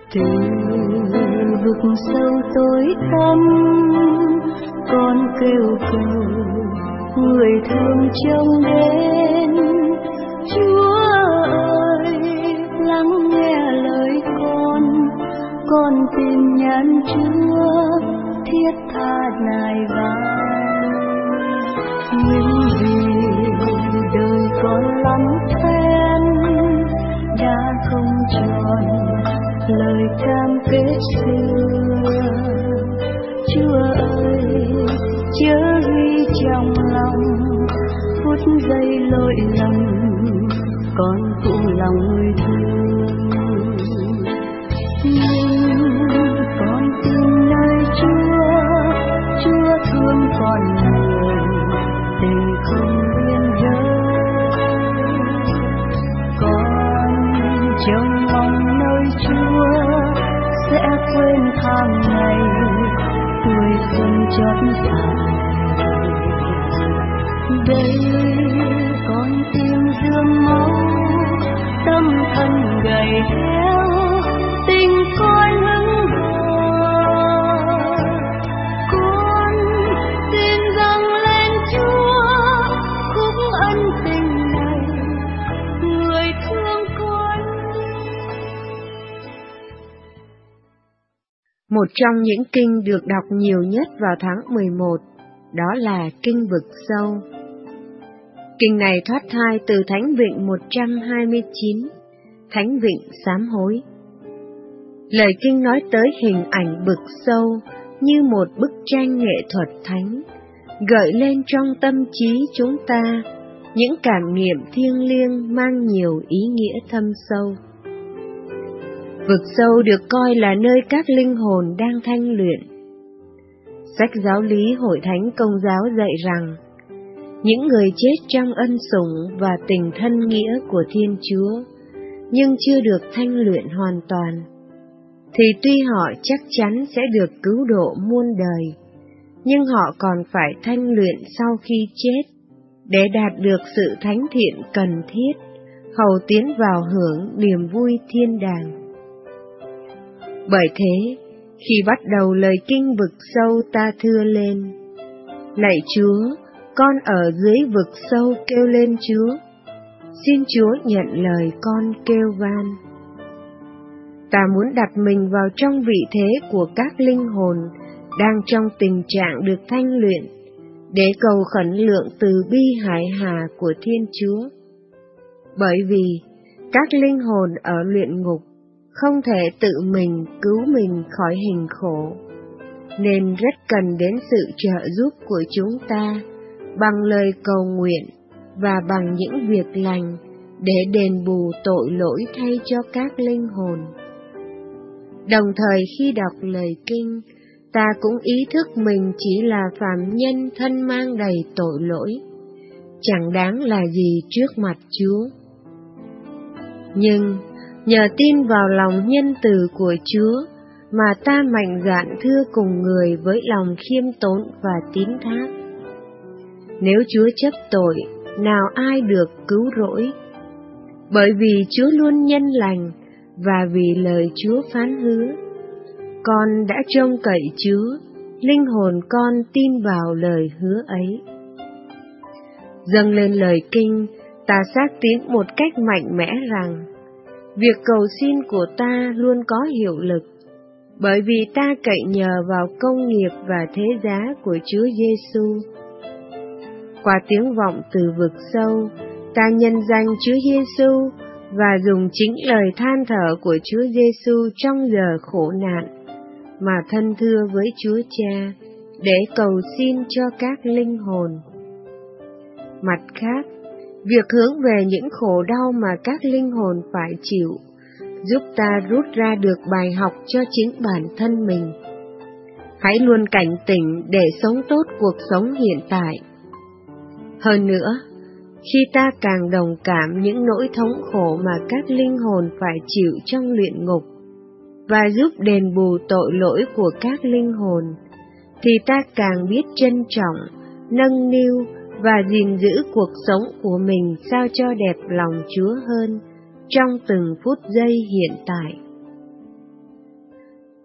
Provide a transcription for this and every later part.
Từ vực sâu tối tăm, con kêu cầu người thương trông đến. Chúa ơi, lắng nghe lời con tìm nhắn Chúa thiết tha nài van. Những vì đời con lắm phen, đã không tròn lời cam kết xưa. Chúa ơi, chớ ghi trong lòng phút giây lỗi lầm, con phụ lòng người thương. Nhưng con tin nơi Chúa thương con người, tình không biên giới. Con trông mong nơi Chúa sẽ quên tháng ngày tuổi xuân chót dài. Đây con tim dương máu, tâm thân gầy héo, tình con hững hờ. Con xin dâng lên Chúa khúc ân tình này, người thương con. Một trong những kinh được đọc nhiều nhất vào tháng 11, đó là Kinh Vực Sâu. Kinh này thoát thai từ Thánh Vịnh 129, Thánh Vịnh Sám Hối. Lời kinh nói tới hình ảnh vực sâu như một bức tranh nghệ thuật thánh, gợi lên trong tâm trí chúng ta những cảm nghiệm thiêng liêng mang nhiều ý nghĩa thâm sâu. Vực sâu được coi là nơi các linh hồn đang thanh luyện. Sách giáo lý Hội Thánh Công giáo dạy rằng, những người chết trong ân sủng và tình thân nghĩa của Thiên Chúa, nhưng chưa được thanh luyện hoàn toàn, thì tuy họ chắc chắn sẽ được cứu độ muôn đời, nhưng họ còn phải thanh luyện sau khi chết, để đạt được sự thánh thiện cần thiết, hầu tiến vào hưởng niềm vui thiên đàng. Bởi thế, khi bắt đầu lời kinh vực sâu ta thưa lên: Lạy Chúa, con ở dưới vực sâu kêu lên Chúa, xin Chúa nhận lời con kêu van. Ta muốn đặt mình vào trong vị thế của các linh hồn đang trong tình trạng được thanh luyện, để cầu khẩn lượng từ bi hải hà của Thiên Chúa. Bởi vì các linh hồn ở luyện ngục không thể tự mình cứu mình khỏi hình khổ, nên rất cần đến sự trợ giúp của chúng ta bằng lời cầu nguyện và bằng những việc lành để đền bù tội lỗi thay cho các linh hồn. Đồng thời khi đọc lời kinh, ta cũng ý thức mình chỉ là phàm nhân thân mang đầy tội lỗi, chẳng đáng là gì trước mặt Chúa. Nhưng nhờ tin vào lòng nhân từ của Chúa mà ta mạnh dạn thưa cùng người với lòng khiêm tốn và tín thác. Nếu Chúa chấp tội, nào ai được cứu rỗi? Bởi vì Chúa luôn nhân lành, và vì lời Chúa phán hứa. Con đã trông cậy Chúa, linh hồn con tin vào lời hứa ấy. Dâng lên lời kinh, ta xác tín một cách mạnh mẽ rằng, việc cầu xin của ta luôn có hiệu lực, bởi vì ta cậy nhờ vào công nghiệp và thế giá của Chúa Giêsu. Qua tiếng vọng từ vực sâu, ta nhân danh Chúa Giêsu và dùng chính lời than thở của Chúa Giêsu trong giờ khổ nạn mà thân thưa với Chúa Cha để cầu xin cho các linh hồn. Mặt khác, việc hướng về những khổ đau mà các linh hồn phải chịu giúp ta rút ra được bài học cho chính bản thân mình. Hãy luôn cảnh tỉnh để sống tốt cuộc sống hiện tại. Hơn nữa, khi ta càng đồng cảm những nỗi thống khổ mà các linh hồn phải chịu trong luyện ngục, và giúp đền bù tội lỗi của các linh hồn, thì ta càng biết trân trọng, nâng niu và gìn giữ cuộc sống của mình sao cho đẹp lòng Chúa hơn trong từng phút giây hiện tại.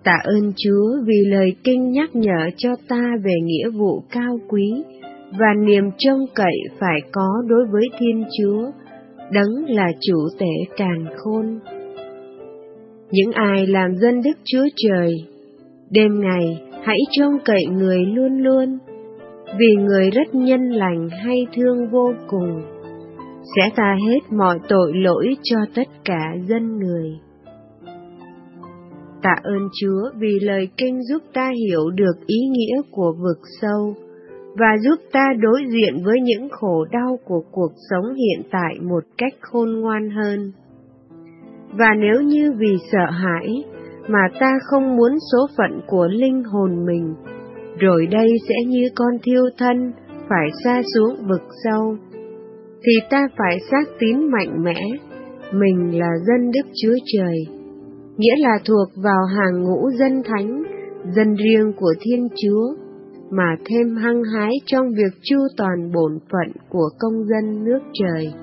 Tạ ơn Chúa vì lời kinh nhắc nhở cho ta về nghĩa vụ cao quý và niềm trông cậy phải có đối với Thiên Chúa, đấng là chủ tể càn khôn. Những ai làm dân Đức Chúa Trời, đêm ngày hãy trông cậy Người luôn luôn, vì Người rất nhân lành hay thương vô cùng, sẽ tha hết mọi tội lỗi cho tất cả dân người. Tạ ơn Chúa vì lời kinh giúp ta hiểu được ý nghĩa của vực sâu và giúp ta đối diện với những khổ đau của cuộc sống hiện tại một cách khôn ngoan hơn. Và nếu như vì sợ hãi mà ta không muốn số phận của linh hồn mình, rồi đây sẽ như con thiêu thân phải sa xuống vực sâu, thì ta phải xác tín mạnh mẽ, mình là dân Đức Chúa Trời, nghĩa là thuộc vào hàng ngũ dân thánh, dân riêng của Thiên Chúa, mà thêm hăng hái trong việc chu toàn bổn phận của công dân nước trời.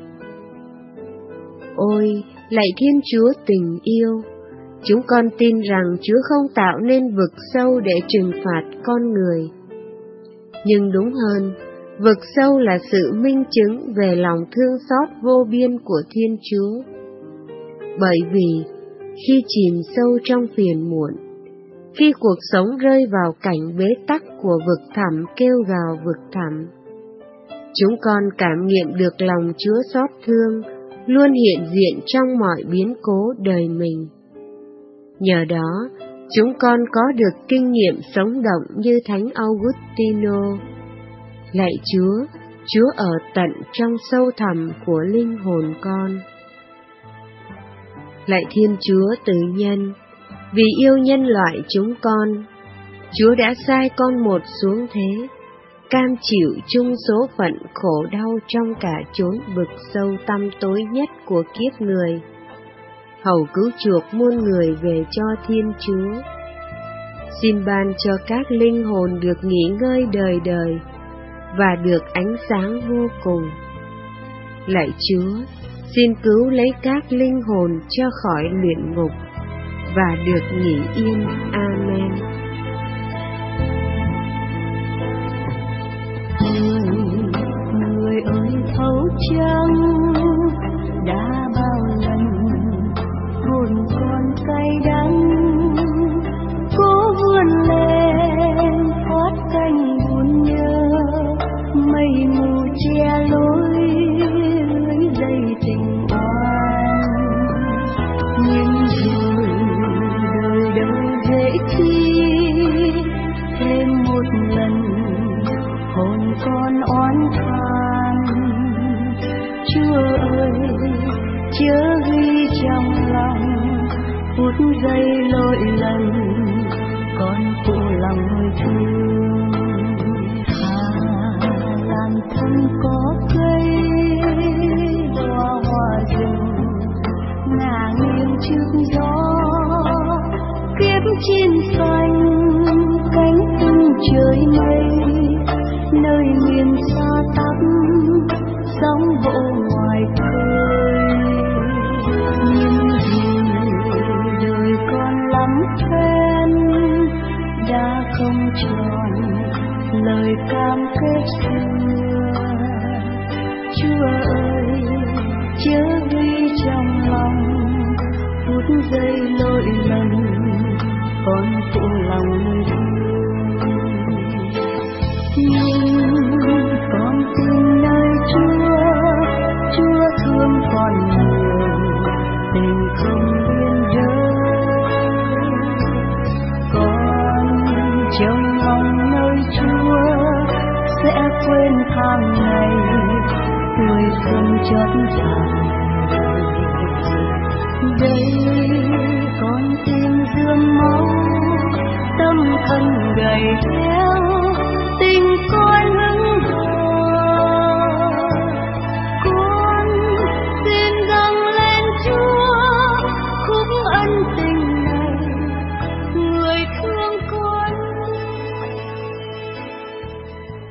Ôi, lạy Thiên Chúa tình yêu, chúng con tin rằng Chúa không tạo nên vực sâu để trừng phạt con người. Nhưng đúng hơn, vực sâu là sự minh chứng về lòng thương xót vô biên của Thiên Chúa. Bởi vì, khi chìm sâu trong phiền muộn, khi cuộc sống rơi vào cảnh bế tắc của vực thẳm kêu gào vực thẳm, chúng con cảm nghiệm được lòng Chúa xót thương, luôn hiện diện trong mọi biến cố đời mình. Nhờ đó, chúng con có được kinh nghiệm sống động như Thánh Augustino. Lạy Chúa, Chúa ở tận trong sâu thẳm của linh hồn con. Lạy Thiên Chúa từ nhân, vì yêu nhân loại chúng con, Chúa đã sai con một xuống thế, cam chịu chung số phận khổ đau trong cả chốn vực sâu tăm tối nhất của kiếp người, hầu cứu chuộc muôn người về cho Thiên Chúa. Xin ban cho các linh hồn được nghỉ ngơi đời đời và được ánh sáng vô cùng. Lạy Chúa, xin cứu lấy các linh hồn cho khỏi luyện ngục và được nghỉ yên. Amen. Người ơi thấu trăng, đã bao lần hồn con cay đắng, cố vươn lên thoát cánh buồn nhớ, mây mù che lối lưới dây tình oan. Nhưng rồi đời đâu dễ chi, thêm một lần hồn con oán than. Chúa ơi, chớ ghi trong lòng phút giây lỗi lầm, con phụ lòng người thương. Làm thân có cây đóa hoa rừng, ngả nghiêng trước gió, kiếp chim xanh cánh tung trời mây, nơi miền xa tắm sóng vỗ ngoài khơi. Nhưng rồi đời con lắm phen, đã không tròn lời cam kết xưa. Chúa ơi, chớ ghi trong lòng phút giây lỗi lầm, con phụ lòng người thương. Nhưng con tin nơi Chúa, Chúa thương con nhiều, tình không biên giới. Con trông mong nơi Chúa sẽ quên tháng ngày tuổi xuân chót dài. Đây con tim dương máu, tâm thân gầy héo, tình con hững